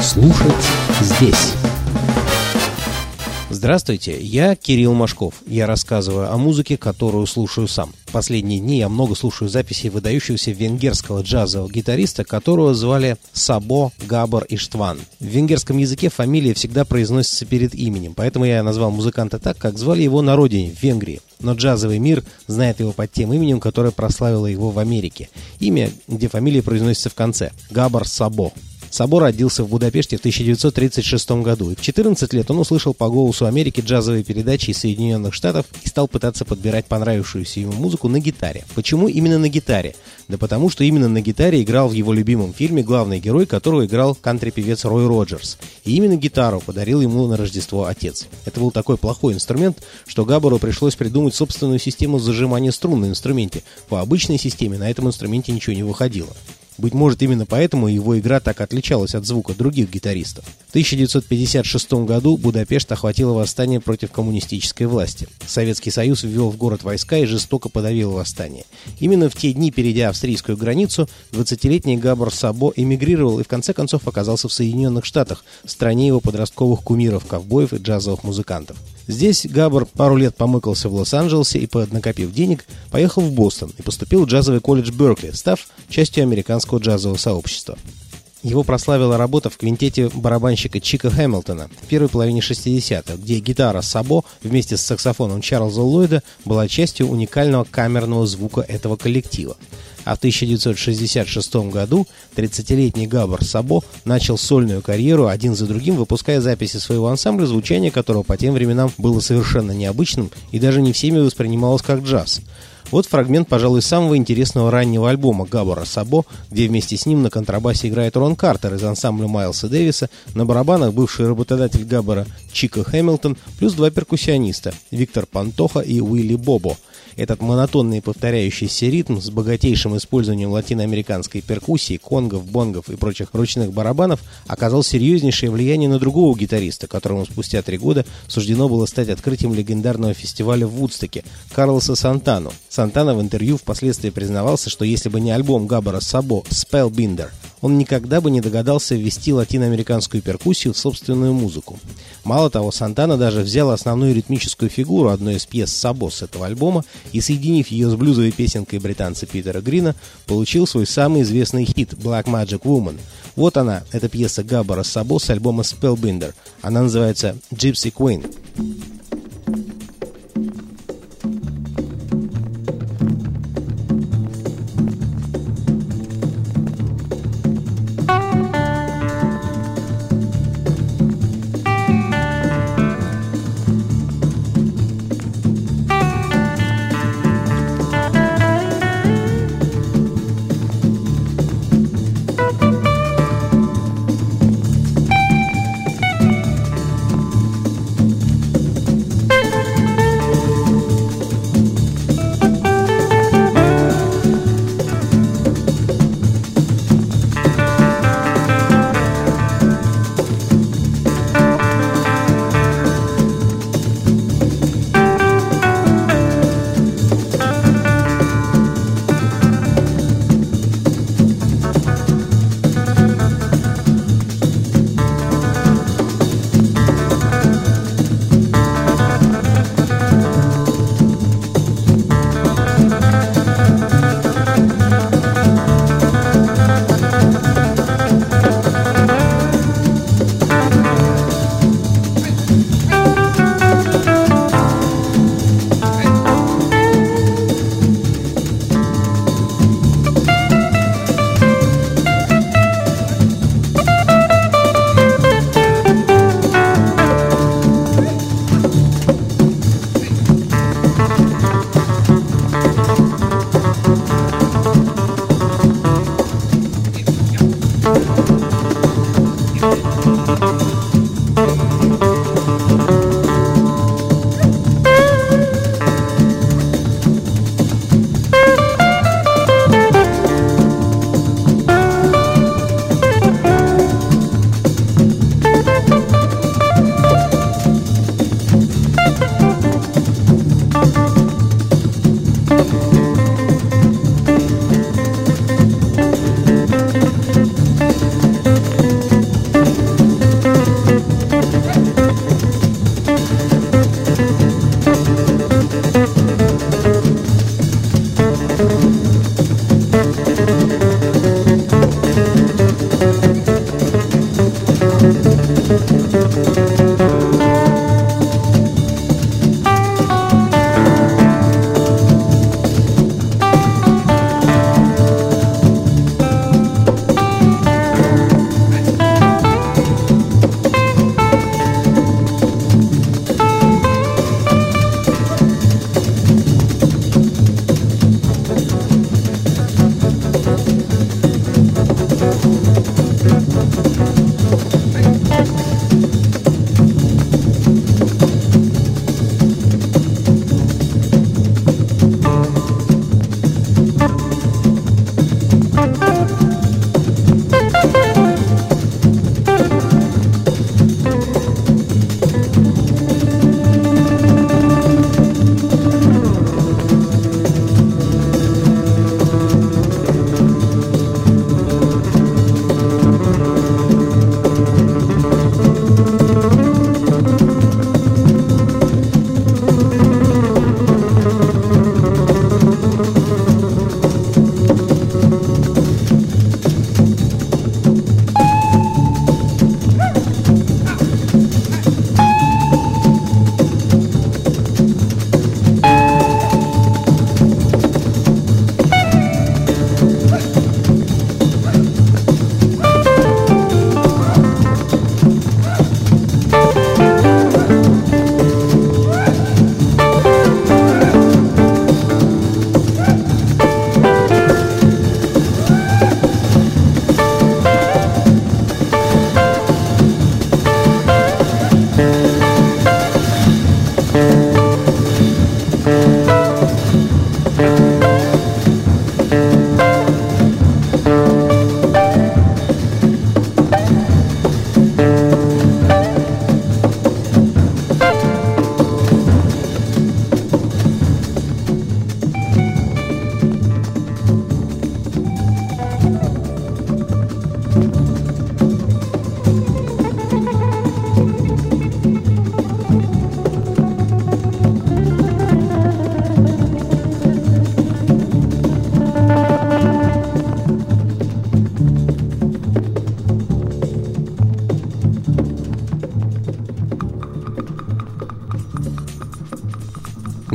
Слушать здесь. Здравствуйте, я Кирилл Машков. Я рассказываю о музыке, которую слушаю сам. В последние дни я много слушаю записи выдающегося венгерского джазового гитариста, которого звали Сабо Габор Иштван. В венгерском языке фамилия всегда произносится перед именем, поэтому я назвал музыканта так, как звали его на родине, в Венгрии. Но джазовый мир знает его под тем именем, которое прославило его в Америке. Имя, где фамилия произносится в конце – Габор Сабо. Сабо родился в Будапеште в 1936 году, и в 14 лет он услышал по голосу Америки джазовые передачи из Соединенных Штатов и стал пытаться подбирать понравившуюся ему музыку на гитаре. Почему именно на гитаре? Да потому что именно на гитаре играл в его любимом фильме главный герой, которого играл кантри-певец Рой Роджерс. И именно гитару подарил ему на Рождество отец. Это был такой плохой инструмент, что Габору пришлось придумать собственную систему зажимания струн на инструменте. По обычной системе на этом инструменте ничего не выходило. Быть может, именно поэтому его игра так отличалась от звука других гитаристов. В 1956 году Будапешт охватило восстание против коммунистической власти. Советский Союз ввел в город войска и жестоко подавил восстание. Именно в те дни, перейдя австрийскую границу, 20-летний Габор Сабо эмигрировал и в конце концов оказался в Соединенных Штатах, в стране его подростковых кумиров, ковбоев и джазовых музыкантов. Здесь Габор пару лет помыкался в Лос-Анджелесе и, поднакопив денег, поехал в Бостон и поступил в джазовый колледж Беркли, став частью американского джазового сообщества. Его прославила работа в квинтете барабанщика Чика Хэмилтона в первой половине 60-х, где гитара Сабо вместе с саксофоном Чарльза Ллойда была частью уникального камерного звука этого коллектива. А в 1966 году 30-летний Габор Сабо начал сольную карьеру, один за другим выпуская записи своего ансамбля, звучание которого по тем временам было совершенно необычным и даже не всеми воспринималось как джаз. Вот фрагмент, пожалуй, самого интересного раннего альбома Габора Сабо, где вместе с ним на контрабасе играет Рон Картер из ансамбля Майлса Дэвиса, на барабанах бывший работодатель Габора Чика Хэмилтон, плюс два перкуссиониста – Виктор Пантоха и Уилли Бобо. Этот монотонный повторяющийся ритм с богатейшим использованием латиноамериканской перкуссии, конгов, бонгов и прочих ручных барабанов оказал серьезнейшее влияние на другого гитариста, которому спустя 3 года суждено было стать открытием легендарного фестиваля в Вудстоке – Карлоса Сантану. Сантана в интервью впоследствии признавался, что если бы не альбом Габора Сабо «Spellbinder», он никогда бы не догадался ввести латиноамериканскую перкуссию в собственную музыку. Мало того, Сантана даже взял основную ритмическую фигуру одной из пьес Сабо с этого альбома и, соединив ее с блюзовой песенкой британца Питера Грина, получил свой самый известный хит «Black Magic Woman». Вот она, эта пьеса Габора Сабо с альбома «Spellbinder». Она называется «Gypsy Queen».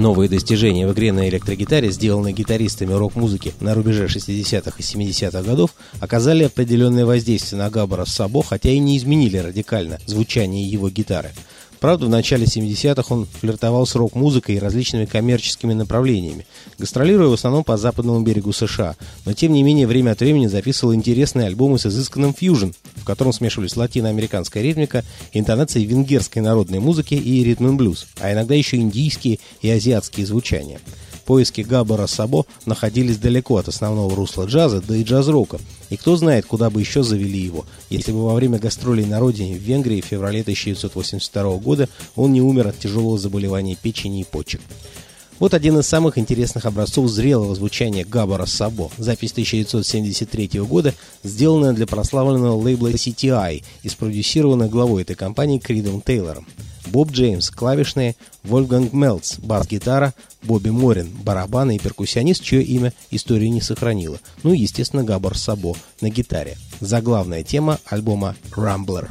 Новые достижения в игре на электрогитаре, сделанные гитаристами рок-музыки на рубеже 60-х и 70-х годов, оказали определенное воздействие на Габбара Сабо, хотя и не изменили радикально звучание его гитары. Правда, в начале 70-х он флиртовал с рок-музыкой и различными коммерческими направлениями, гастролируя в основном по западному берегу США, но тем не менее время от времени записывал интересные альбомы с изысканным фьюжн, в котором смешивались латиноамериканская ритмика, интонации венгерской народной музыки и ритм-н-блюз, а иногда еще индийские и азиатские звучания. Поиски Габбара Сабо находились далеко от основного русла джаза, да и джаз-рока, и кто знает, куда бы еще завели его, если бы во время гастролей на родине в Венгрии в феврале 1982 года он не умер от тяжелого заболевания печени и почек. Вот один из самых интересных образцов зрелого звучания Габбара Сабо. Запись 1973 года, сделанная для прославленного лейбла CTI и спродюсированная главой этой компании Кридом Тейлором. Боб Джеймс – клавишные, Вольфганг Мелц – бас-гитара, Бобби Морин – барабаны и перкуссионист, чье имя история не сохранила. Ну и, естественно, Габбар Сабо на гитаре. Заглавная тема альбома «Рамблер».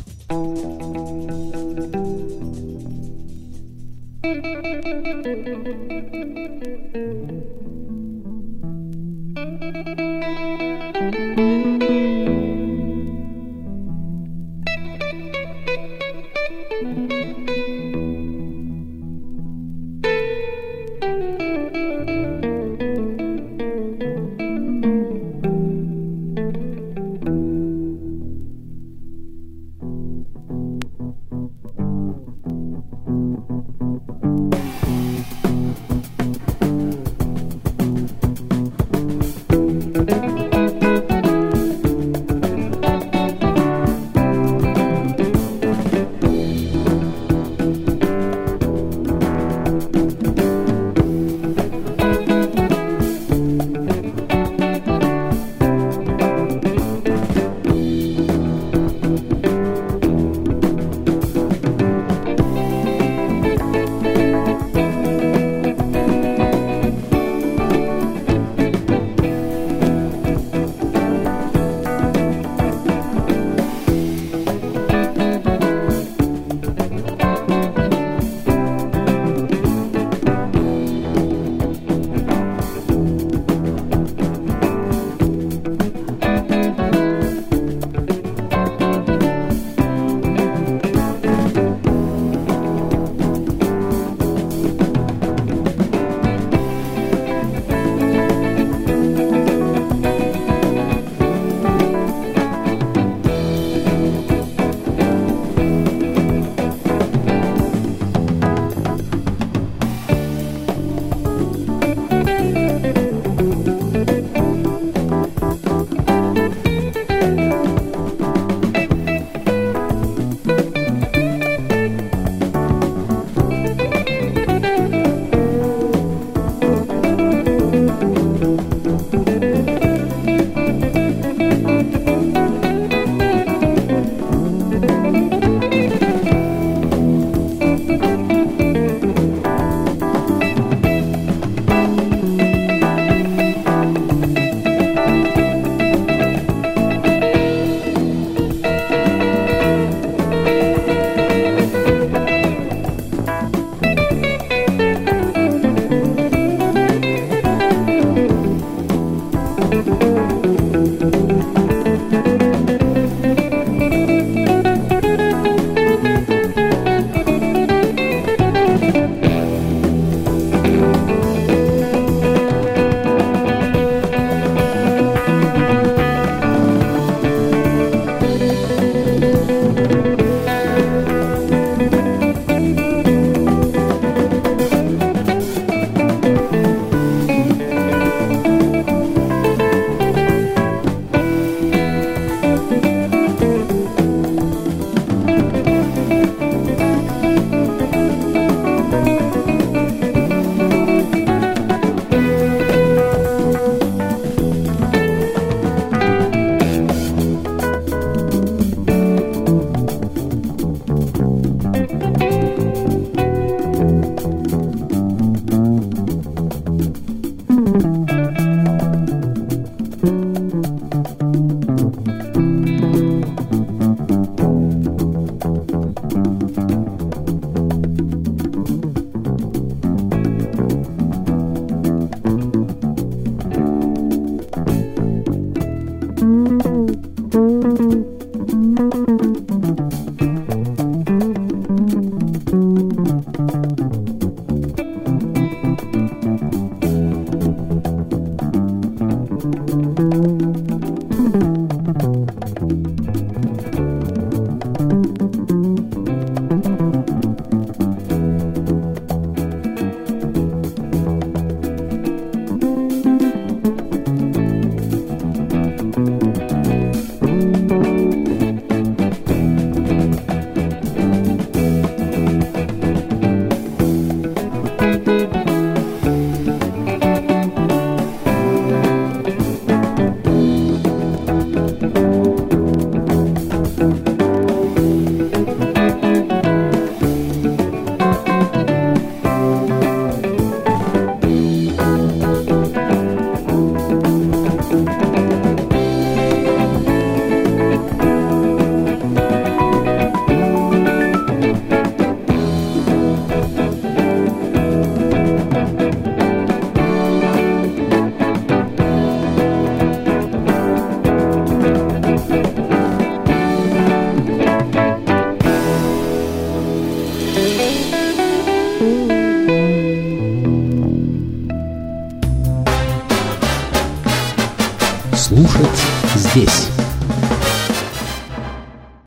Слушать здесь.